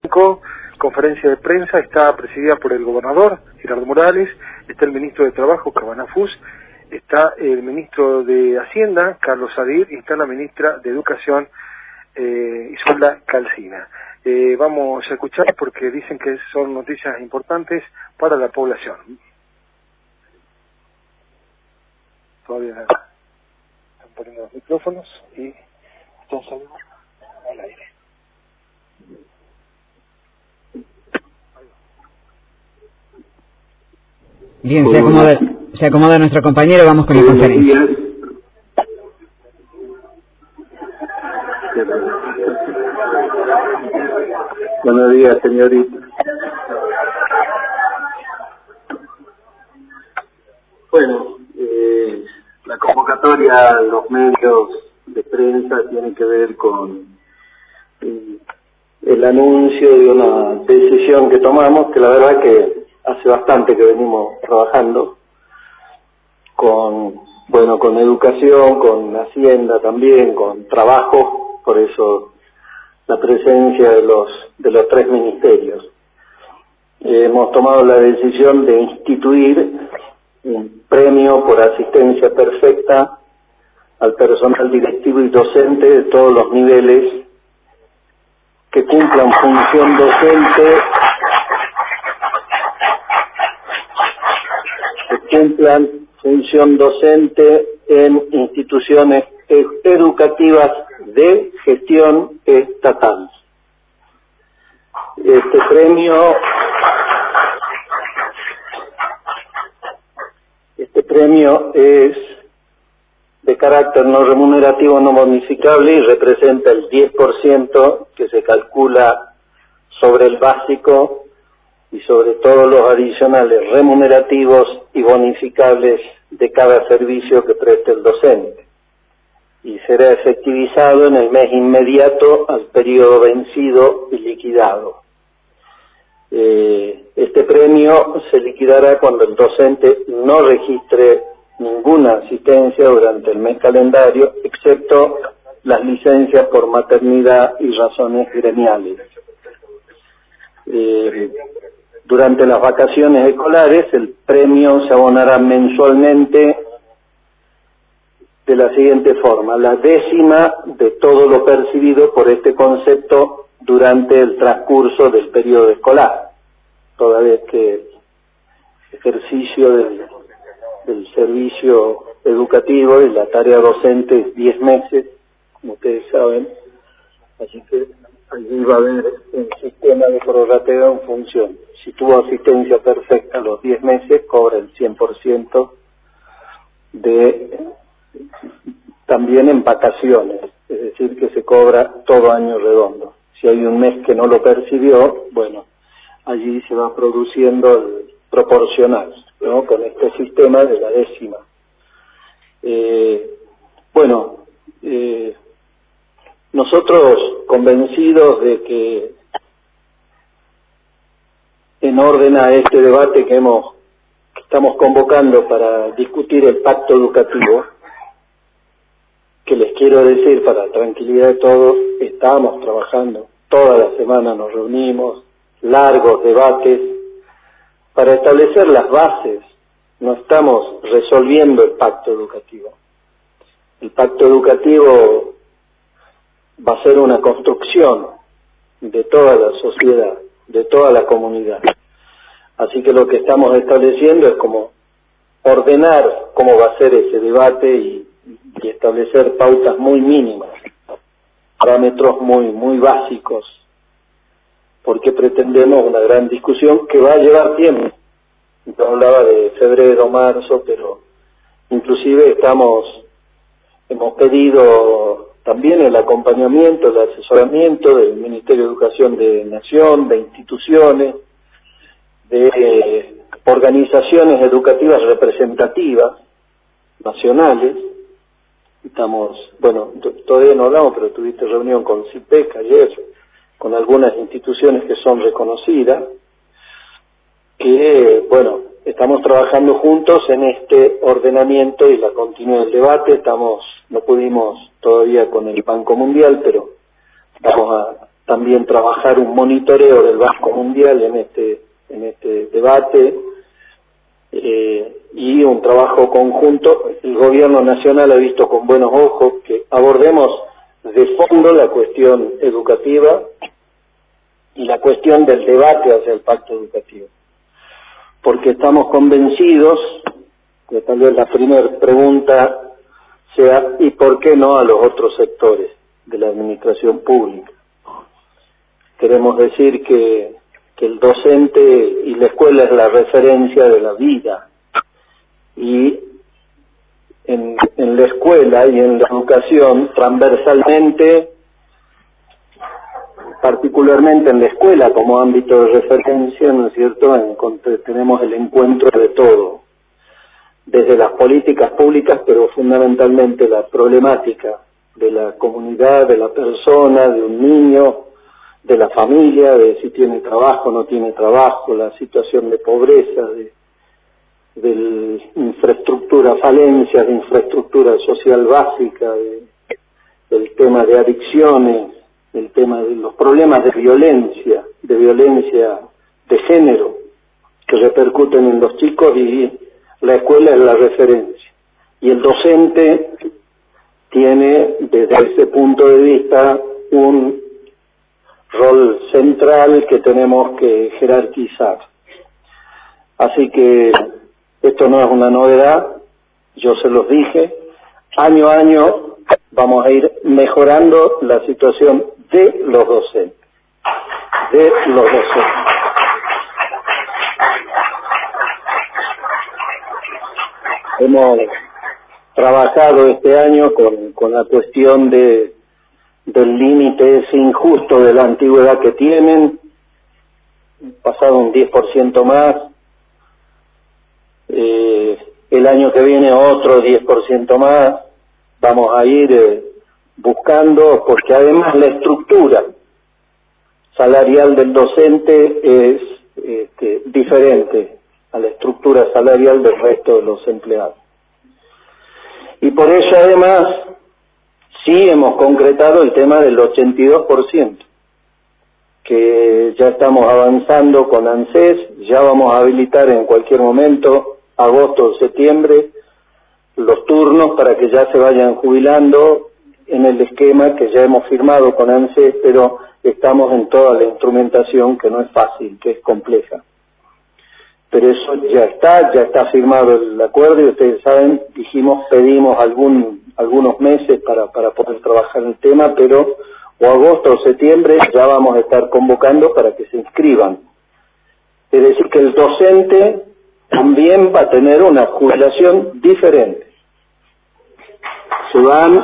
Conferencia de prensa está presidida por el gobernador, Gerardo Morales, está el ministro de Trabajo, Cabana Fus, está el ministro de Hacienda, Carlos Sadir, y está la ministra de Educación, Isolda Calcina. Vamos a escuchar porque dicen que son noticias importantes para la población. Todavía están poniendo los micrófonos y están saliendo al aire. Bien, se acomoda nuestro compañero, vamos con la conferencia. Buenos días, señorita. Bueno, la convocatoria a los medios de prensa tiene que ver con el anuncio de una decisión que tomamos, que la verdad que hace bastante que venimos trabajando con educación, con Hacienda también, con trabajo, por eso la presencia de los tres ministerios. Hemos tomado la decisión de instituir un premio por asistencia perfecta al personal directivo y docente de todos los niveles que cumplan función docente en instituciones educativas de gestión estatal. Este premio es de carácter no remunerativo, no bonificable y representa el 10% que se calcula sobre el básico y sobre todos los adicionales remunerativos y bonificables de cada servicio que preste el docente, y será efectivizado en el mes inmediato al periodo vencido y liquidado. Este premio se liquidará cuando el docente no registre ninguna asistencia durante el mes calendario, excepto las licencias por maternidad y razones gremiales. Durante las vacaciones escolares, el premio se abonará mensualmente de la siguiente forma: la décima de todo lo percibido por este concepto durante el transcurso del periodo escolar, toda vez que el ejercicio del servicio educativo y la tarea docente es 10 meses, como ustedes saben, así que allí va a haber un sistema de prorrateo en función. Si tuvo asistencia perfecta a los 10 meses, cobra el 100% también en vacaciones, es decir, que se cobra todo año redondo. Si hay un mes que no lo percibió, bueno, allí se va produciendo el proporcional, ¿no?, con este sistema de la décima. Nosotros convencidos de que en orden a este debate que estamos convocando para discutir el pacto educativo, que les quiero decir para tranquilidad de todos, estamos trabajando, toda la semana nos reunimos, largos debates, para establecer las bases. No estamos resolviendo el pacto educativo. El pacto educativo va a ser una construcción de toda la sociedad, de toda la comunidad. Así que lo que estamos estableciendo es como ordenar cómo va a ser ese debate y establecer pautas muy mínimas, parámetros muy básicos, porque pretendemos una gran discusión que va a llevar tiempo. Yo hablaba de febrero, marzo, pero inclusive hemos pedido también el acompañamiento, el asesoramiento del Ministerio de Educación de Nación, de instituciones, de organizaciones educativas representativas nacionales. Todavía no hablamos, pero tuviste reunión con CIPEC ayer, con algunas instituciones que son reconocidas, que, estamos trabajando juntos en este ordenamiento y la continuidad del debate. No pudimos todavía con el Banco Mundial, pero vamos también trabajar un monitoreo del Banco Mundial en este debate, y un trabajo conjunto. El gobierno nacional ha visto con buenos ojos que abordemos de fondo la cuestión educativa y la cuestión del debate hacia el pacto educativo, porque estamos convencidos que tal vez la primera pregunta sea ¿y por qué no a los otros sectores de la administración pública? Queremos decir que el docente y la escuela es la referencia de la vida, y en la escuela y en la educación transversalmente, particularmente en la escuela como ámbito de referencia, ¿no es cierto?, tenemos el encuentro de todo, desde las políticas públicas, pero fundamentalmente la problemática de la comunidad, de la persona, de un niño, de la familia, de si tiene trabajo o no tiene trabajo, la situación de pobreza, de infraestructura, falencias de infraestructura social básica, del tema de adicciones, el tema de los problemas de violencia de género que repercuten en los chicos, y la escuela es la referencia. Y el docente tiene, desde ese punto de vista, un rol central que tenemos que jerarquizar. Así que esto no es una novedad, yo se los dije, año a año vamos a ir mejorando la situación de los docentes. Hemos trabajado este año con la cuestión del límite ese injusto de la antigüedad que tienen, pasado un 10% más, el año que viene otro 10% más, vamos a ir buscando, porque además la estructura salarial del docente es diferente a la estructura salarial del resto de los empleados. Y por eso además sí hemos concretado el tema del 82%, que ya estamos avanzando con ANSES, ya vamos a habilitar en cualquier momento, agosto o septiembre, los turnos para que ya se vayan jubilando en el esquema que ya hemos firmado con ANSES, pero estamos en toda la instrumentación, que no es fácil, que es compleja. Pero eso ya está firmado el acuerdo, y ustedes saben, pedimos algunos meses para poder trabajar el tema, pero o agosto o septiembre ya vamos a estar convocando para que se inscriban. Es decir, que el docente también va a tener una jubilación diferente. Se van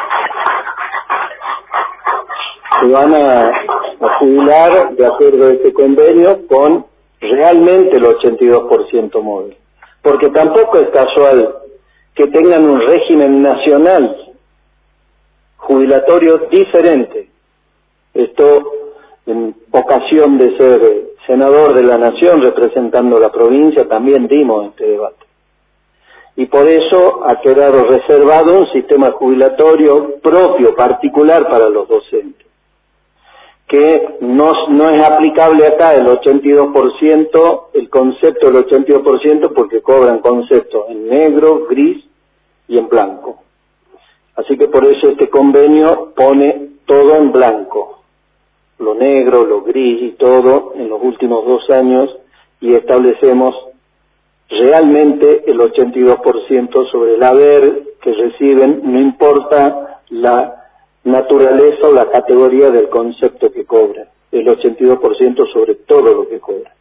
a jubilar de acuerdo a este convenio con realmente el 82% móvil, porque tampoco es casual que tengan un régimen nacional jubilatorio diferente. Esto, en ocasión de ser senador de la Nación representando la provincia, también dimos este debate. Y por eso ha quedado reservado un sistema jubilatorio propio, particular para los docentes, que no es aplicable acá el 82%, el concepto del 82%, porque cobran conceptos en negro, gris y en blanco. Así que por eso este convenio pone todo en blanco, lo negro, lo gris y todo en los últimos 2 años, y establecemos realmente el 82% sobre el haber que reciben, no importa la naturaleza o la categoría del concepto que cobran, el 82% sobre todo lo que cobran.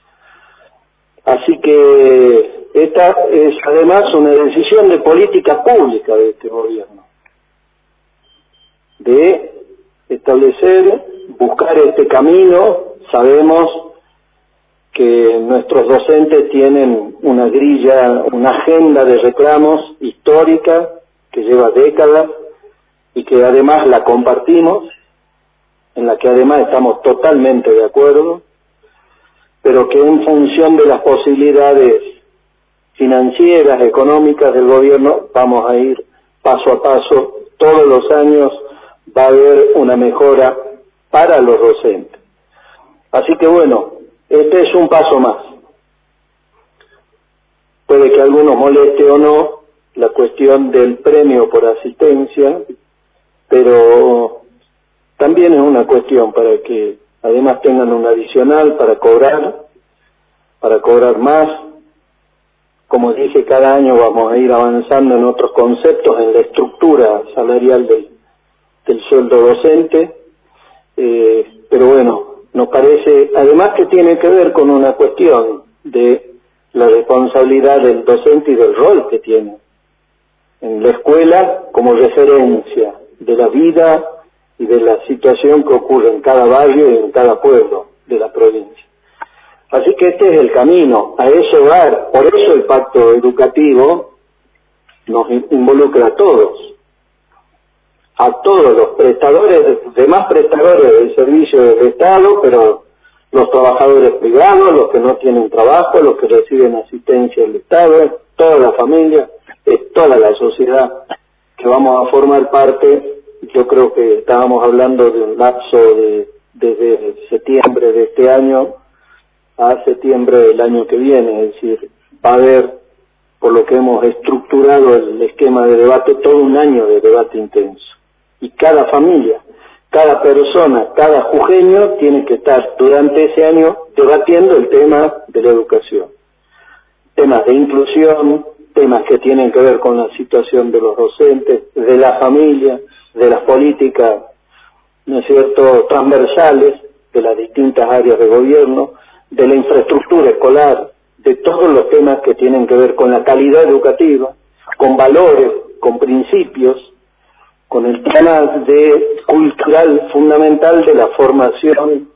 Así que esta es además una decisión de política pública de este gobierno, de establecer, buscar este camino. Sabemos que nuestros docentes tienen una grilla, una agenda de reclamos histórica que lleva décadas y que además la compartimos, en la que además estamos totalmente de acuerdo, pero que en función de las posibilidades financieras, económicas del gobierno, vamos a ir paso a paso. Todos los años va a haber una mejora para los docentes. Así que bueno, este es un paso más. Puede que a algunos moleste o no la cuestión del premio por asistencia, pero también es una cuestión para que además tengan un adicional para cobrar más. Como dije, cada año vamos a ir avanzando en otros conceptos, en la estructura salarial del sueldo docente, pero bueno, nos parece, además que tiene que ver con una cuestión de la responsabilidad del docente y del rol que tiene en la escuela como referencia de la vida y de la situación que ocurre en cada barrio y en cada pueblo de la provincia. Así que este es el camino, a eso va. Por eso el pacto educativo nos involucra a todos los prestadores, demás prestadores del servicio del Estado, pero los trabajadores privados, los que no tienen trabajo, los que reciben asistencia del Estado, toda la familia, es toda la sociedad que vamos a formar parte. Yo creo que estábamos hablando de un lapso desde septiembre de este año a septiembre del año que viene, es decir, va a haber, por lo que hemos estructurado el esquema de debate, todo un año de debate intenso. Y cada familia, cada persona, cada jujeño tiene que estar durante ese año debatiendo el tema de la educación. Temas de inclusión, temas que tienen que ver con la situación de los docentes, de la familia, de las políticas, ¿no es cierto?, transversales de las distintas áreas de gobierno, de la infraestructura escolar, de todos los temas que tienen que ver con la calidad educativa, con valores, con principios, con el tema cultural fundamental de la formación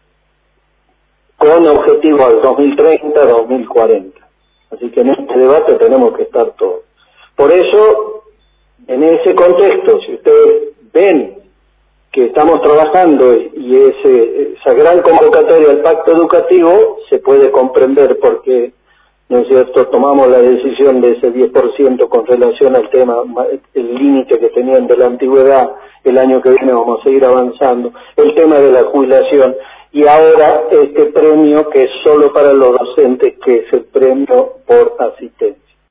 con objetivo al 2030, 2040. Así que en este debate tenemos que estar todos. Por eso, en ese contexto, si ustedes ven que estamos trabajando y esa gran convocatoria al pacto educativo se puede comprender porque, ¿no es cierto?, tomamos la decisión de ese 10% con relación al tema, el límite que tenían de la antigüedad. El año que viene vamos a seguir avanzando, el tema de la jubilación, y ahora este premio que es solo para los docentes, que es el premio por asistencia.